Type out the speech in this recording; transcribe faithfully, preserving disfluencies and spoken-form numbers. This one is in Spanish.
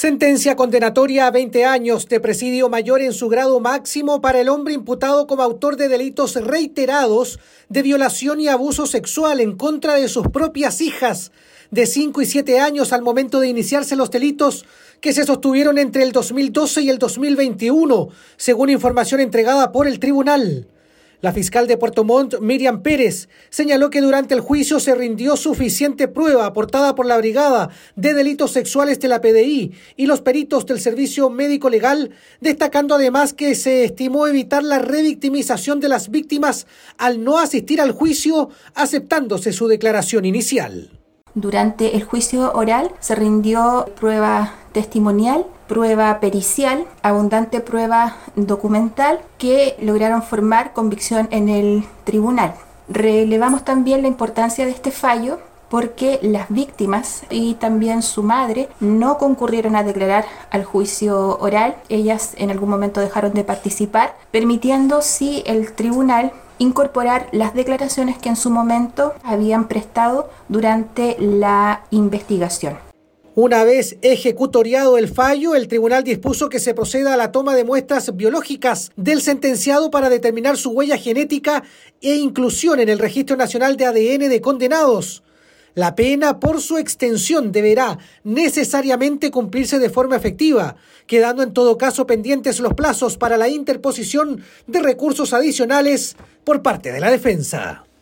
Sentencia condenatoria a veinte años de presidio mayor en su grado máximo para el hombre imputado como autor de delitos reiterados de violación y abuso sexual en contra de sus propias hijas de cinco y siete años al momento de iniciarse los delitos que se sostuvieron entre el dos mil doce y el dos mil veintiuno, según información entregada por el tribunal. La fiscal de Puerto Montt, Miriam Pérez, señaló que durante el juicio se rindió suficiente prueba aportada por la Brigada de Delitos Sexuales de la P D I y los peritos del Servicio Médico Legal, destacando además que se estimó evitar la revictimización de las víctimas al no asistir al juicio, aceptándose su declaración inicial. Durante el juicio oral se rindió prueba testimonial, prueba pericial, abundante prueba documental que lograron formar convicción en el tribunal. Relevamos también la importancia de este fallo porque las víctimas y también su madre no concurrieron a declarar al juicio oral. Ellas en algún momento dejaron de participar, permitiendo sí el tribunal incorporar las declaraciones que en su momento habían prestado durante la investigación. Una vez ejecutoriado el fallo, el tribunal dispuso que se proceda a la toma de muestras biológicas del sentenciado para determinar su huella genética e inclusión en el Registro Nacional de A D N de condenados. La pena, por su extensión, deberá necesariamente cumplirse de forma efectiva, quedando en todo caso pendientes los plazos para la interposición de recursos adicionales por parte de la defensa.